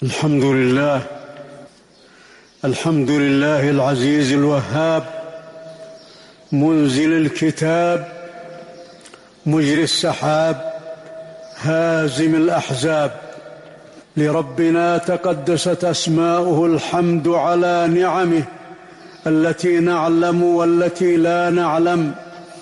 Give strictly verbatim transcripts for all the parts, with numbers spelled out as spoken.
الحمد لله الحمد لله العزيز الوهاب، منزل الكتاب، مجري السحاب، هازم الأحزاب. لربنا تقدست أسماؤه الحمد على نعمه التي نعلم والتي لا نعلم،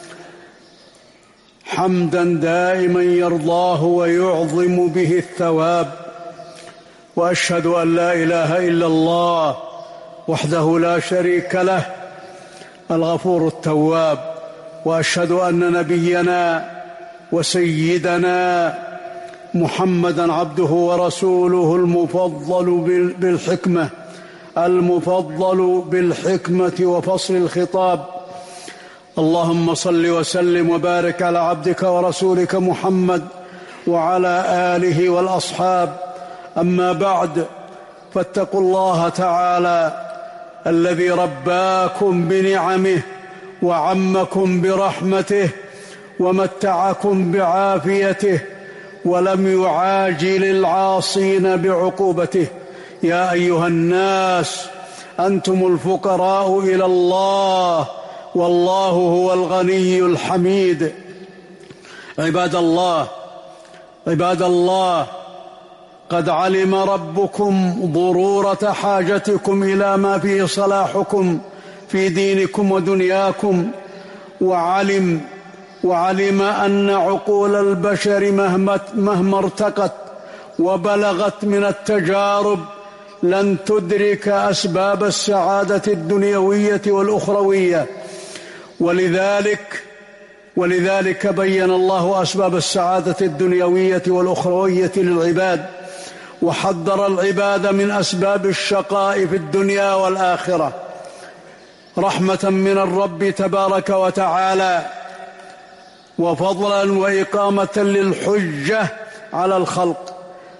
حمدا دائما يرضاه ويعظم به الثواب. وأشهد أن لا إله إلا الله وحده لا شريك له الغفور التواب، وأشهد أن نبينا وسيدنا محمدا عبده ورسوله المفضل بالحكمة المفضل بالحكمة وفصل الخطاب. اللهم صل وسلم وبارك على عبدك ورسولك محمد وعلى آله والأصحاب. أما بعد، فاتقوا الله تعالى الذي رباكم بنعمه وعمكم برحمته ومتعكم بعافيته ولم يعاجل العاصين بعقوبته. يا أيها الناس أنتم الفقراء إلى الله والله هو الغني الحميد. عباد الله عباد الله قد علم ربكم ضرورة حاجتكم إلى ما فيه صلاحكم في دينكم ودنياكم، وعلم وعلم أن عقول البشر مهما, مهما ارتقت وبلغت من التجارب لن تدرك أسباب السعادة الدنيوية والأخروية، ولذلك ولذلك بين الله أسباب السعادة الدنيوية والأخروية للعباد، وحذر العباد من أسباب الشقاء في الدنيا والآخرة رحمة من الرب تبارك وتعالى، وفضلا وإقامة للحجة على الخلق.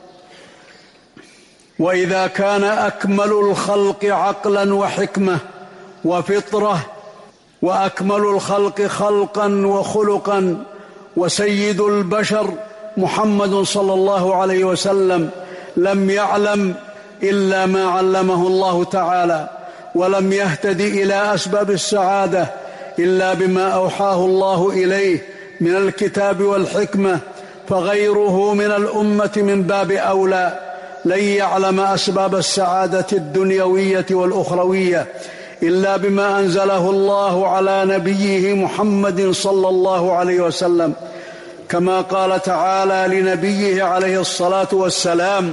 وإذا كان أكمل الخلق عقلا وحكمة وفطرة، وأكمل الخلق خلقا وخلقا، وسيد البشر محمد صلى الله عليه وسلم لم يعلم إلا ما علمه الله تعالى، ولم يهتدي إلى أسباب السعادة إلا بما أوحاه الله إليه من الكتاب والحكمة، فغيره من الأمة من باب أولى لن يعلم أسباب السعادة الدنيوية والأخروية إلا بما أنزله الله على نبيه محمد صلى الله عليه وسلم، كما قال تعالى لنبيه عليه الصلاة والسلام: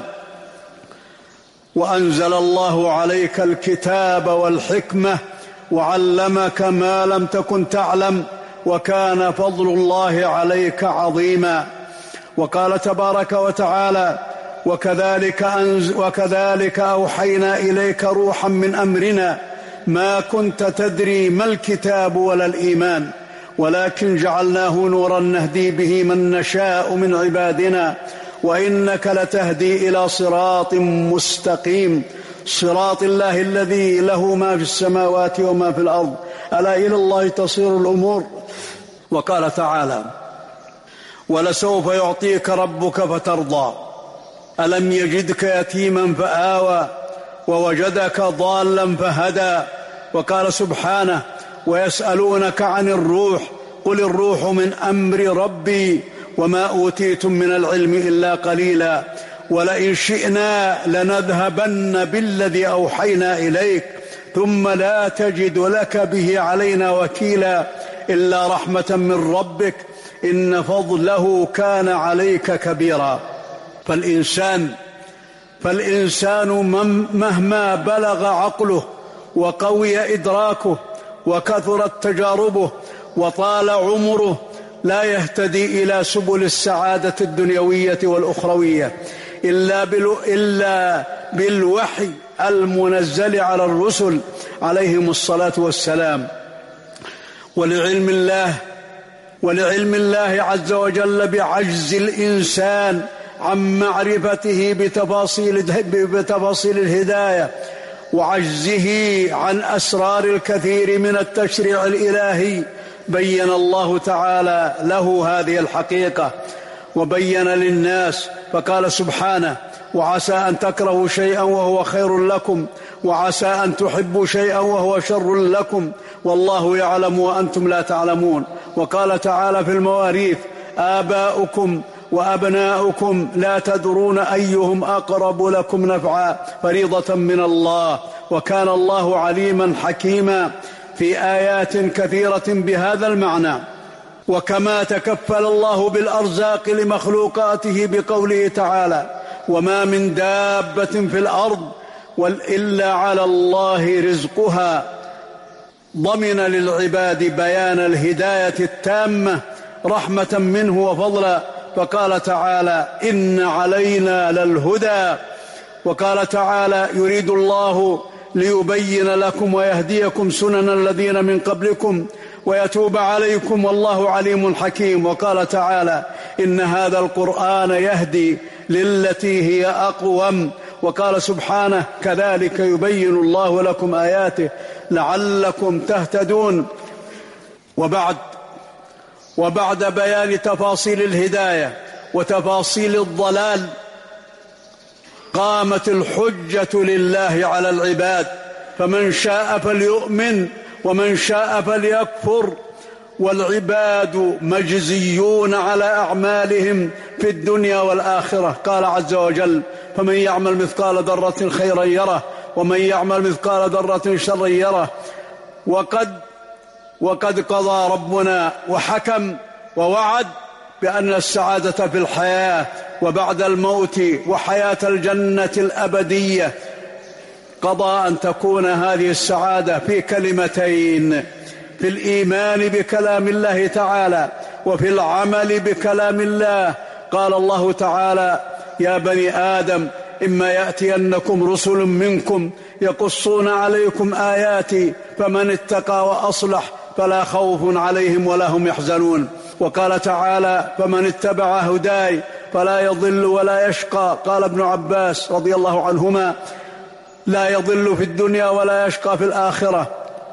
وأنزل الله عليك الكتاب والحكمة وعلمك ما لم تكن تعلم وكان فضل الله عليك عظيما. وقال تبارك وتعالى: وكذلك, أنز وكذلك أوحينا إليك روحا من أمرنا ما كنت تدري ما الكتاب ولا الإيمان ولكن جعلناه نورا نهدي به من نشاء من عبادنا وإنك لتهدي إلى صراط مستقيم، صراط الله الذي له ما في السماوات وما في الأرض، ألا إلى الله تصير الأمور. وقال تعالى: ولسوف يعطيك ربك فترضى ألم يجدك يتيما فآوى ووجدك ضالا فهدى. وقال سبحانه: ويسألونك عن الروح قل الروح من أمر ربي وما أوتيتم من العلم إلا قليلا ولئن شئنا لنذهبن بالذي أوحينا إليك ثم لا تجد لك به علينا وكيلا إلا رحمة من ربك إن فضله كان عليك كبيرا. فالإنسان فالإنسان مهما بلغ عقله وقوي إدراكه وكثرت تجاربه وطال عمره لا يهتدي إلى سبل السعادة الدنيوية والأخروية إلا, إلا بالوحي المنزل على الرسل عليهم الصلاة والسلام. ولعلم الله ولعلم الله عز وجل بعجز الإنسان عن معرفته بتفاصيل, بتفاصيل الهداية وعجزه عن أسرار الكثير من التشريع الإلهي، بين الله تعالى له هذه الحقيقة وبين للناس، فقال سبحانه: وعسى أن تكرهوا شيئا وهو خير لكم، وعسى أن تحبوا شيئا وهو شر لكم، والله يعلم وأنتم لا تعلمون. وقال تعالى في المواريث: آباؤكم وأبناؤكم لا تدرون أيهم أقرب لكم نفعا فريضة من الله، وكان الله عليما حكيما في آيات كثيرة بهذا المعنى. وكما تكفل الله بالأرزاق لمخلوقاته بقوله تعالى: وما من دابة في الأرض إلا على الله رزقها، ضمن للعباد بيان الهداية التامة رحمة منه وفضلا، فقال تعالى: إن علينا للهدى. وقال تعالى: يريد الله ليبين لكم ويهديكم سنن الذين من قبلكم ويتوب عليكم والله عليم حكيم. وقال تعالى: إن هذا القرآن يهدي للتي هي أقوم. وقال سبحانه: كذلك يبين الله لكم آياته لعلكم تهتدون. وبعد وبعد بيان تفاصيل الهداية وتفاصيل الضلال، قامت الحجة لله على العباد، فمن شاء فليؤمن ومن شاء فليكفر، والعباد مجزيون على أعمالهم في الدنيا والآخرة. قال عز وجل: فمن يعمل مثقال ذرة خيرا يره ومن يعمل مثقال ذرة شرا يره. وقد وقد قضى ربنا وحكم ووعد بأن السعادة في الحياة وبعد الموت وحياة الجنة الأبدية، قضى أن تكون هذه السعادة في كلمتين: في الإيمان بكلام الله تعالى وفي العمل بكلام الله. قال الله تعالى: يا بني آدم إما يأتينكم رسل منكم يقصون عليكم آياتي فمن اتقى وأصلح فلا خوف عليهم ولا هم يحزنون. وقال تعالى: فمن اتبع هداي فلا يضل ولا يشقى. قال ابن عباس رضي الله عنهما: لا يضل في الدنيا ولا يشقى في الآخرة.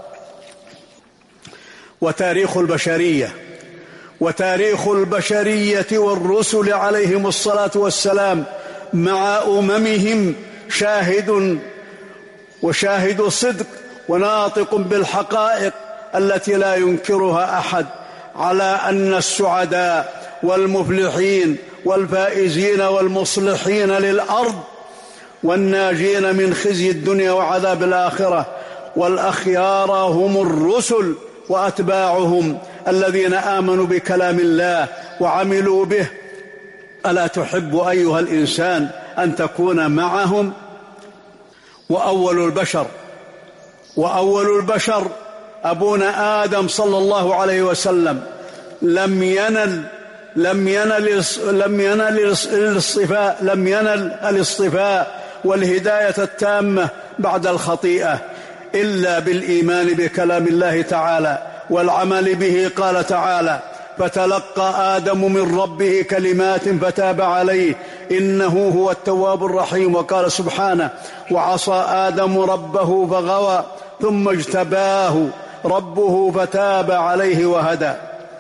وتاريخ البشرية وتاريخ البشرية والرسل عليهم الصلاة والسلام مع أممهم شاهد وشاهد صدق وناطق بالحقائق التي لا ينكرها أحد، على أن السعداء والمفلحين والفائزين والمصلحين للأرض والناجين من خزي الدنيا وعذاب الآخرة والأخيار هم الرسل وأتباعهم الذين آمنوا بكلام الله وعملوا به. ألا تحب أيها الإنسان أن تكون معهم؟ وأول البشر وأول البشر أبونا آدم صلى الله عليه وسلم لم ينل لم ينل لم ينل الاصطفاء لم ينل الاصطفاء والهداية التامة بعد الخطيئة إلا بالإيمان بكلام الله تعالى والعمل به. قال تعالى: فتلقى آدم من ربه كلمات فتاب عليه إنه هو التواب الرحيم. وقال سبحانه: وعصى آدم ربه فغوى ثم اجتباه ربه فتاب عليه وهدى.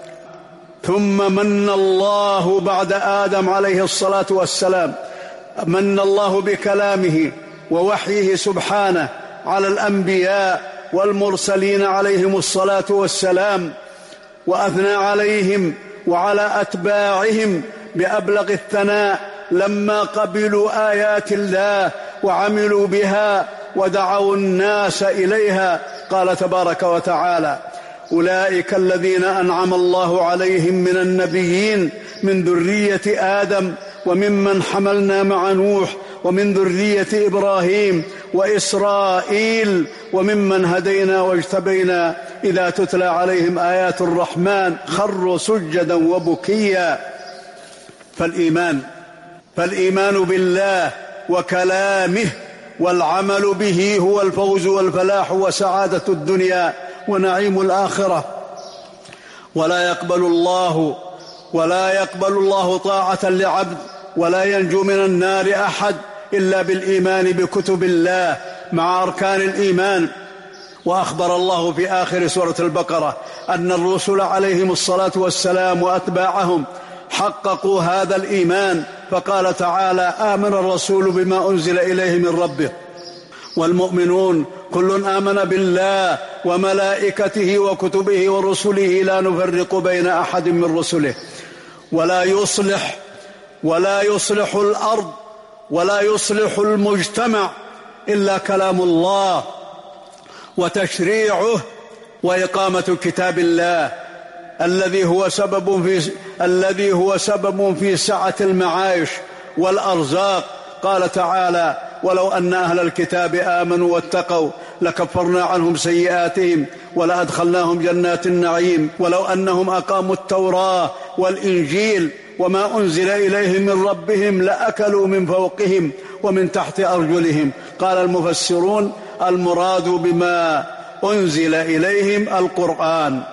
ثم من الله بعد آدم عليه الصلاة والسلام، من الله بكلامه ووحيه سبحانه على الأنبياء والمرسلين عليهم الصلاة والسلام، وأثنى عليهم وعلى أتباعهم بأبلغ الثناء لما قبلوا آيات الله وعملوا بها ودعوا الناس إليها. قال تبارك وتعالى: أولئك الذين أنعم الله عليهم من النبيين من ذرية آدم وممن حملنا مع نوح ومن ذرية إبراهيم وإسرائيل وممن هدينا واجتبينا إذا تتلى عليهم آيات الرحمن خروا سجدا وبكيا. فالإيمان فالإيمان بالله وكلامه والعمل به هو الفوز والفلاح وسعادة الدنيا ونعيم الآخرة. ولا يقبل الله ولا يقبل الله طاعة لعبد ولا ينجو من النار أحد إلا بالإيمان بكتب الله مع أركان الإيمان. وأخبر الله في آخر سورة البقرة أن الرسل عليهم الصلاة والسلام وأتباعهم حققوا هذا الإيمان، فقال تعالى: آمن الرسول بما أنزل إليه من ربه والمؤمنون كل آمن بالله وملائكته وكتبه ورسله لا نفرق بين أحد من رسله. ولا يصلح ولا يصلح الأرض ولا يصلح المجتمع إلا كلام الله وتشريعه وإقامة كتاب الله الذي هو سبب في الذي هو سبب في سعة المعايش والأرزاق. قال تعالى: ولو أن أهل الكتاب آمنوا واتقوا لكفرنا عنهم سيئاتهم ولأدخلناهم جنات النعيم ولو أنهم أقاموا التوراة والإنجيل وما أنزل إليهم من ربهم لأكلوا من فوقهم ومن تحت أرجلهم. قال المفسرون: المراد بما أنزل إليهم القرآن،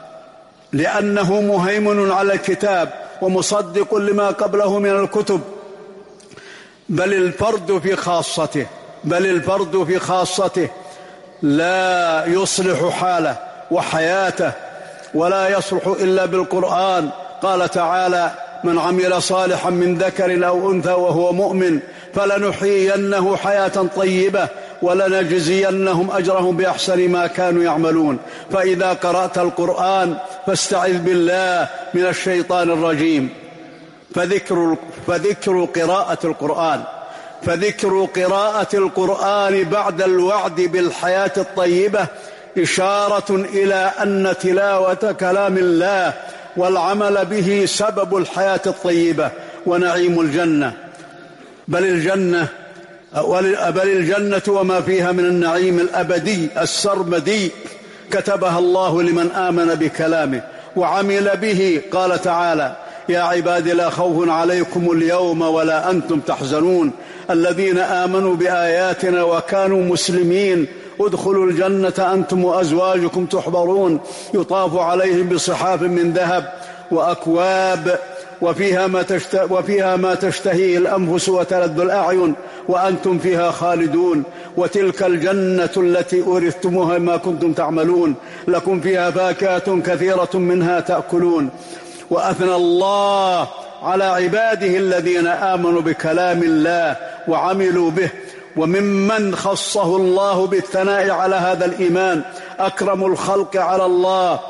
لأنه مهيمن على الكتاب ومصدق لما قبله من الكتب، بل الفرد في خاصته بل الفرد في خاصته لا يصلح حاله وحياته ولا يصلح إلا بالقرآن. قال تعالى: من عمل صالحا من ذكر أو أنثى وهو مؤمن فلنحيينه حياة طيبة ولنجزينهم أجرهم بأحسن ما كانوا يعملون. فإذا قرأت القرآن فاستعذ بالله من الشيطان الرجيم. فذكر, فذكر قراءة القرآن فذكر قراءة القرآن بعد الوعد بالحياة الطيبة إشارة إلى أن تلاوة كلام الله والعمل به سبب الحياة الطيبة ونعيم الجنة، بل الجنة بل الجنة وما فيها من النعيم الأبدي السرمدي كتبها الله لمن آمن بكلامه وعمل به. قال تعالى: يا عباد لا خوف عليكم اليوم ولا أنتم تحزنون الذين آمنوا بآياتنا وكانوا مسلمين ادخلوا الجنة أنتم وأزواجكم تحبرون يطاف عليهم بصحاف من ذهب وأكواب وفيها ما, تشت... وفيها ما تشتهيه الأنفس وتلذ الأعين وأنتم فيها خالدون وتلك الجنة التي أورثتموها ما كنتم تعملون لكم فيها فاكهة كثيرة منها تأكلون. وأثنى الله على عباده الذين آمنوا بكلام الله وعملوا به. وممن خصه الله بالثناء على هذا الإيمان أكرم الخلق على الله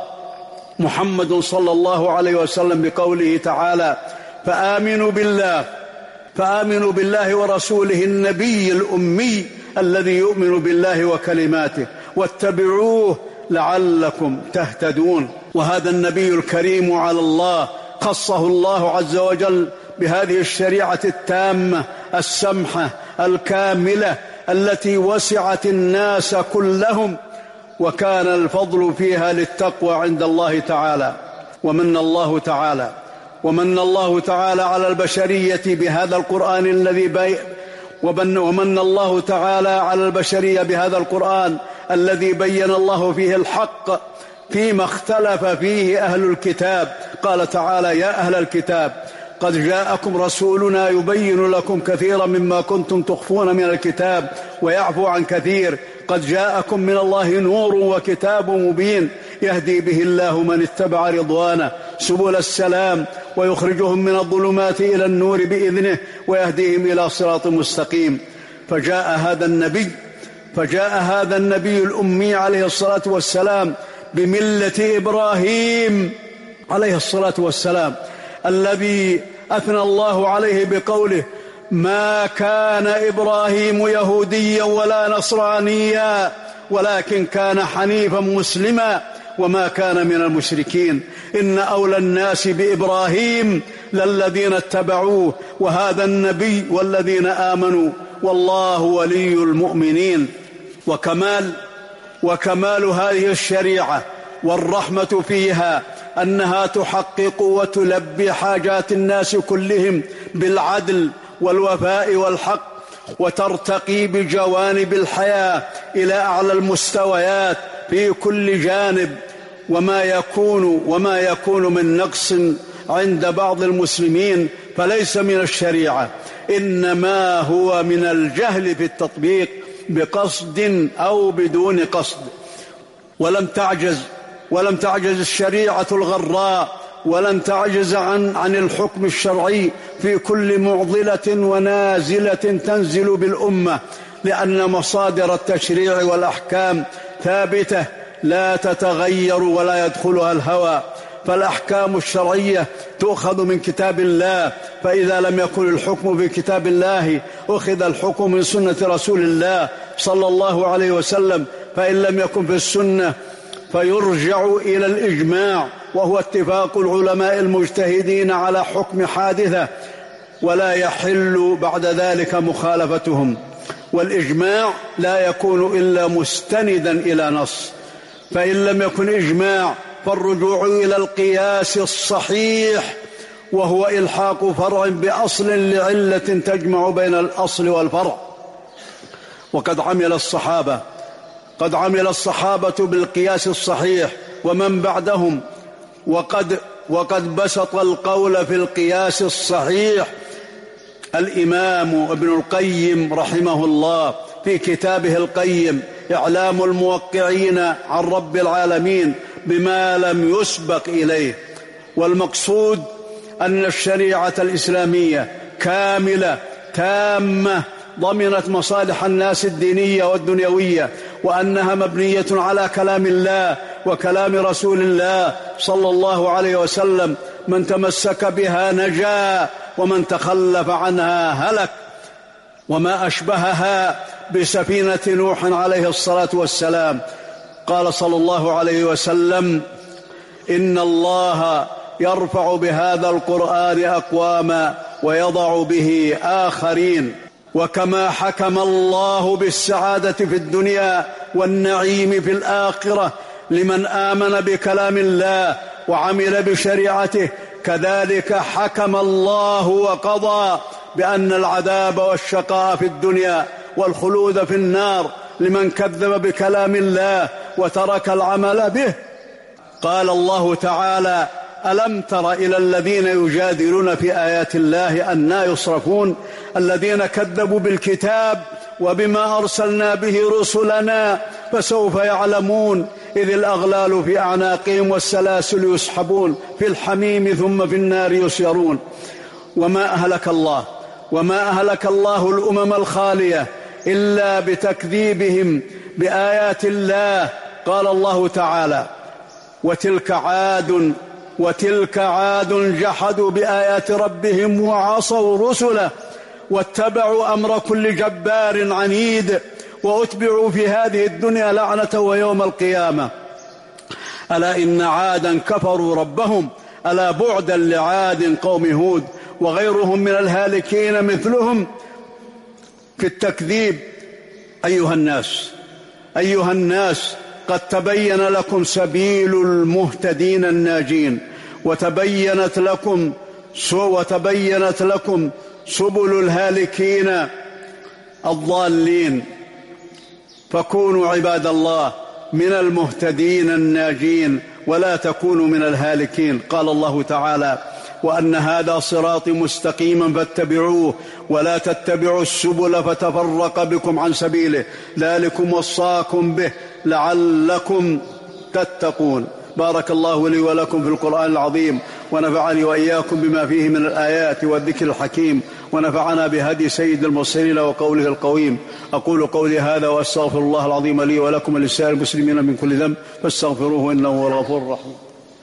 محمد صلى الله عليه وسلم بقوله تعالى: فآمنوا بالله فآمنوا بالله ورسوله النبي الأمي الذي يؤمن بالله وكلماته واتبعوه لعلكم تهتدون. وهذا النبي الكريم على الله خصه الله عز وجل بهذه الشريعة التامة السمحة الكاملة التي وسعت الناس كلهم، وكان الفضل فيها للتقوى عند الله تعالى. ومن الله تعالى ومن الله تعالى على البشرية بهذا القرآن الذي بي ومن الله تعالى على البشرية بهذا القرآن الذي بين الله فيه الحق فيما اختلف فيه أهل الكتاب. قال تعالى: يا أهل الكتاب قد جاءكم رسولنا يبين لكم كثيرا مما كنتم تخفون من الكتاب ويعفو عن كثير قد جاءكم من الله نور وكتاب مبين يهدي به الله من اتبع رضوانه سبل السلام ويخرجهم من الظلمات إلى النور بإذنه ويهديهم إلى صراط مستقيم. فجاء هذا النبي فجاء هذا النبي الأمي عليه الصلاة والسلام بملة إبراهيم عليه الصلاة والسلام الذي أثنى الله عليه بقوله: ما كان إبراهيم يهوديا ولا نصرانيا ولكن كان حنيفا مسلما وما كان من المشركين إن أولى الناس بإبراهيم للذين اتبعوه وهذا النبي والذين آمنوا والله ولي المؤمنين. وكمال وكمال هذه الشريعة والرحمة فيها أنها تحقق وتلبي حاجات الناس كلهم بالعدل والوفاء والحق وترتقي بجوانب الحياة إلى أعلى المستويات في كل جانب. وما يكون وما يكون من نقص عند بعض المسلمين فليس من الشريعة إنما هو من الجهل في التطبيق بقصد أو بدون قصد. ولم تعجز ولم تعجز الشريعة الغراء ولن تعجز عن, عن الحكم الشرعي في كل معضلة ونازلة تنزل بالأمة، لأن مصادر التشريع والأحكام ثابتة لا تتغير ولا يدخلها الهوى. فالأحكام الشرعية تؤخذ من كتاب الله، فإذا لم يكن الحكم في كتاب الله أخذ الحكم من سنة رسول الله صلى الله عليه وسلم، فإن لم يكن في السنة فيرجع إلى الإجماع، وهو اتفاق العلماء المجتهدين على حكم حادثة، ولا يحل بعد ذلك مخالفتهم. والإجماع لا يكون إلا مستندا إلى نص، فإن لم يكن إجماع فالرجوع إلى القياس الصحيح، وهو إلحاق فرع بأصل لعلة تجمع بين الأصل والفرع. وقد عمل الصحابة قد عمل الصحابة بالقياس الصحيح ومن بعدهم، وقد, وقد بسط القول في القياس الصحيح الإمام ابن القيم رحمه الله في كتابه القيم إعلام الموقعين عن رب العالمين بما لم يسبق إليه. والمقصود أن الشريعة الإسلامية كاملة تامة ضمنت مصالح الناس الدينية والدنيوية، وأنها مبنية على كلام الله وكلام رسول الله صلى الله عليه وسلم. من تمسك بها نجا ومن تخلف عنها هلك، وما أشبهها بسفينة نوح عليه الصلاة والسلام. قال صلى الله عليه وسلم: إن الله يرفع بهذا القرآن أقواما ويضع به آخرين. وكما حكم الله بالسعادة في الدنيا والنعيم في الآخرة لمن آمن بكلام الله وعمل بشريعته، كذلك حكم الله وقضى بأن العذاب والشقاء في الدنيا والخلود في النار لمن كذب بكلام الله وترك العمل به. قال الله تعالى: ألم تر إلى الذين يجادلون في آيات الله أنى يصرفون الذين كذبوا بالكتاب وبما أرسلنا به رسلنا فسوف يعلمون إذ الأغلال في أعناقهم والسلاسل يسحبون في الحميم ثم في النار يسيرون. وما أهلك الله وما أهلك الله الأمم الخالية إلا بتكذيبهم بآيات الله. قال الله تعالى: وتلك عاد وتلك عاد جحدوا بآيات ربهم وعصوا رسله واتبعوا أمر كل جبار عنيد وأتبعوا في هذه الدنيا لعنة ويوم القيامة. ألا إن عادا كفروا ربهم ألا بعدا لعاد قوم هود وغيرهم من الهالكين مثلهم في التكذيب. أيها الناس أيها الناس قد تبين لكم سبيل المهتدين الناجين، وتبينت لكم وتبينت لكم سبل الهالكين الضالين، فكونوا عباد الله من المهتدين الناجين ولا تكونوا من الهالكين. قال الله تعالى: وأن هذا صراطي مستقيما فاتبعوه ولا تتبعوا السبل فتفرق بكم عن سبيله ذلكم وصاكم به لعلكم تتقون. بارك الله لي ولكم في القرآن العظيم، ونفعني وإياكم بما فيه من الآيات والذكر الحكيم، ونفعنا بهدي سيد المرسلين وقوله القويم. أقول قولي هذا وأستغفر الله العظيم لي ولكم ولسائر المسلمين من كل ذنب فاستغفروه إنه هو الغفور الرحيم.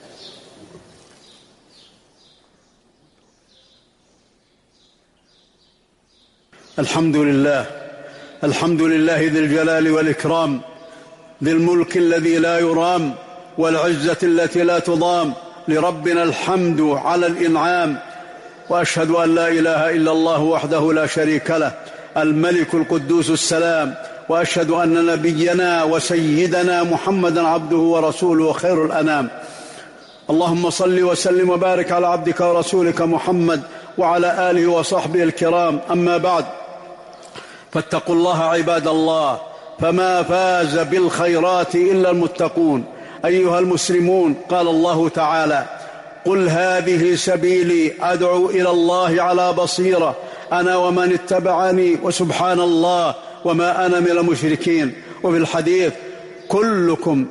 الحمد لله الحمد لله ذي الجلال والإكرام، ذي الملك الذي لا يرام، والعزة التي لا تضام. لربنا الحمد على الإنعام، وأشهد أن لا إله إلا الله وحده لا شريك له الملك القدوس السلام، وأشهد أن نبينا وسيدنا محمدا عبده ورسوله وخير الأنام. اللهم صل وسلم وبارك على عبدك ورسولك محمد وعلى آله وصحبه الكرام. أما بعد، فاتقوا الله عباد الله، فما فاز بالخيرات إلا المتقون. أيها المسلمون، قال الله تعالى: قل هذه سبيلي أدعو إلى الله على بصيرة أنا ومن اتبعني وسبحان الله وما أنا من المشركين. وفي الحديث: كلكم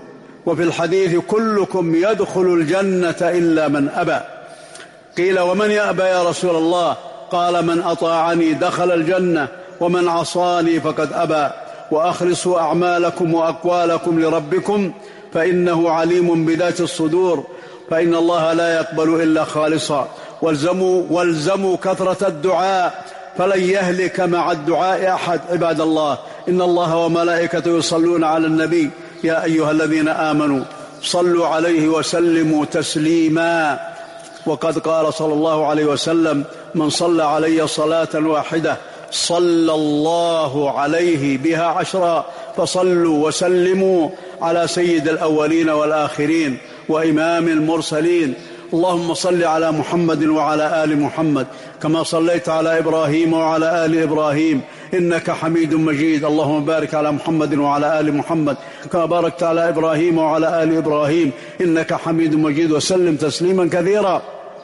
وفي الحديث كلكم يدخل الجنة إلا من أبى. قيل ومن يأبى يا رسول الله؟ قال من أطاعني دخل الجنة ومن عصاني فقد أبى. وأخلصوا أعمالكم وأقوالكم لربكم فإنه عليم بذات الصدور، فإن الله لا يقبل إلا خالصا. والزموا, والزموا كثرة الدعاء فلن يهلك مع الدعاء أحد. عباد الله، إن الله وملائكته يصلون على النبي يا أيها الذين آمنوا صلوا عليه وسلموا تسليما. وقد قال صلى الله عليه وسلم من صلى علي صلاة واحدة صلى الله عليه بها عشرا. فصلوا وسلموا على سيد الأولين والآخرين وإمام المرسلين. اللهم صل على محمد وعلى آل محمد كما صليت على إبراهيم وعلى آل إبراهيم إنك حميد مجيد. اللهم بارك على محمد وعلى آل محمد كما باركت على إبراهيم وعلى آل إبراهيم إنك حميد مجيد، وسلم تسليما كثيرا.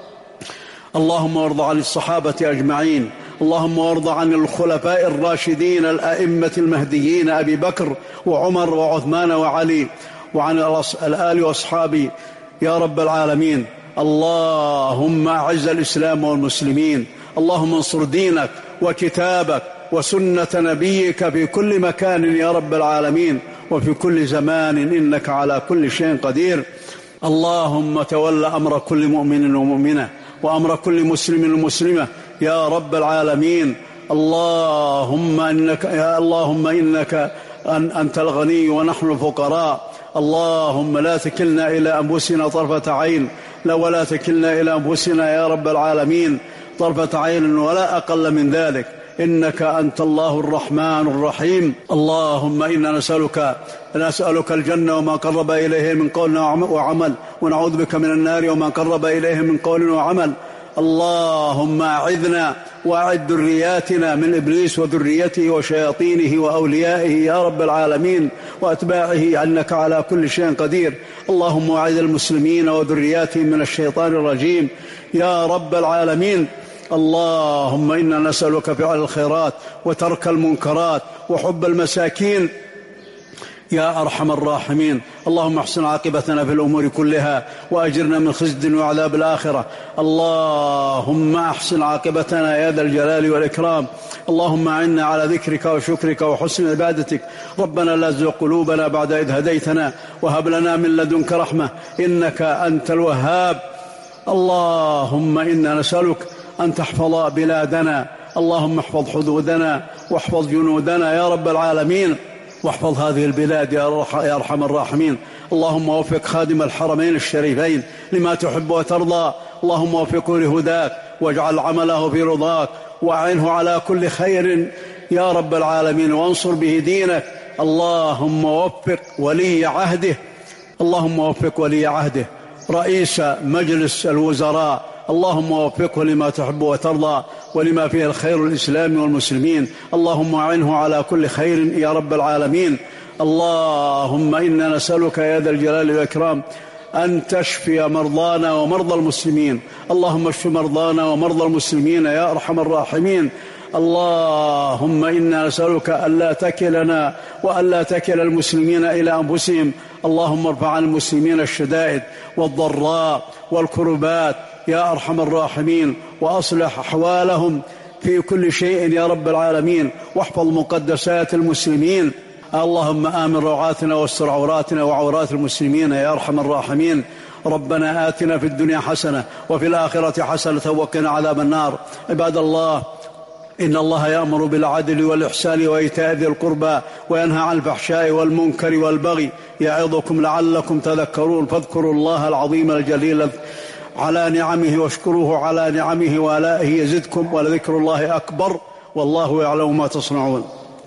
اللهم وارض عن الصحابة أجمعين. اللهم وارض عن الخلفاء الراشدين الأئمة المهديين أبي بكر وعمر وعثمان وعلي، وعن الآل وأصحابه يا رب العالمين. اللهم أعز الإسلام والمسلمين. اللهم انصر دينك وكتابك وسنة نبيك في كل مكان يا رب العالمين وفي كل زمان، إنك على كل شيء قدير. اللهم تول أمر كل مؤمن ومؤمنة وأمر كل مسلم ومسلمة يا رب العالمين. اللهم إنك يا اللهم إنك أن أنت الغني ونحن الفقراء. اللهم لا تكلنا إلى أنفسنا طرفة عين، لا ولا تكلنا إلى أنفسنا يا رب العالمين طرفة عين ولا أقل من ذلك، إنك أنت الله الرحمن الرحيم. اللهم إنا نسألك نسألك الجنة وما قرب إليه من قول وعمل، ونعوذ بك من النار وما قرب إليه من قول وعمل. اللهم أعذنا وأعذ ذرياتنا من إبليس وذريته وشياطينه وأوليائه يا رب العالمين وأتباعه، أنك على كل شيء قدير. اللهم أعذ المسلمين وذرياتهم من الشيطان الرجيم يا رب العالمين. اللهم إنا نسألك فعل الخيرات وترك المنكرات وحب المساكين يا أرحم الراحمين. اللهم احسن عاقبتنا في الأمور كلها وأجرنا من خزي الدنيا وعذاب الآخرة. اللهم احسن عاقبتنا يا ذا الجلال والإكرام. اللهم أعنا على ذكرك وشكرك وحسن عبادتك. ربنا لا تزغ قلوبنا بعد إذ هديتنا وهب لنا من لدنك رحمة إنك أنت الوهاب. اللهم إنا نسألك أن تحفظ بلادنا. اللهم احفظ حدودنا واحفظ جنودنا يا رب العالمين، واحفظ هذه البلاد يا أرحم الراحمين. اللهم وفق خادم الحرمين الشريفين لما تحب وترضى. اللهم وفقه لهداك واجعل عمله في رضاك، وأعنه على كل خير يا رب العالمين، وانصر به دينك. اللهم وفق ولي عهده اللهم وفق ولي عهده رئيس مجلس الوزراء. اللهم وفقه لما تحب وترضى ولما فيه الخير الإسلام والمسلمين. اللهم أعنه على كل خير يا رب العالمين. اللهم إنا نسألك يا ذا الجلال والإكرام أن تشفي مرضانا ومرضى المسلمين. اللهم اشف مرضانا ومرضى المسلمين يا أرحم الراحمين. اللهم إنا نسألك ألا تكلنا وألا تكل المسلمين إلى أنفسهم. اللهم ارفع عن المسلمين الشدائد والضراء والكربات يا أرحم الراحمين، وأصلح أحوالهم في كل شيء يا رب العالمين، واحفظ مقدسات المسلمين. اللهم آمن روعاتنا واستر عوراتنا وعورات المسلمين يا أرحم الراحمين. ربنا آتنا في الدنيا حسنة وفي الآخرة حسنة وقنا عذاب النار. عباد الله، إن الله يأمر بالعدل والإحسان وإيتاء ذي القربى وينهى عن الفحشاء والمنكر والبغي يعظكم لعلكم تذكرون. فاذكروا الله العظيم الجليل على نعمه واشكروه على نعمه وآلائه يزدكم، ولذكر الله أكبر والله يعلم ما تصنعون.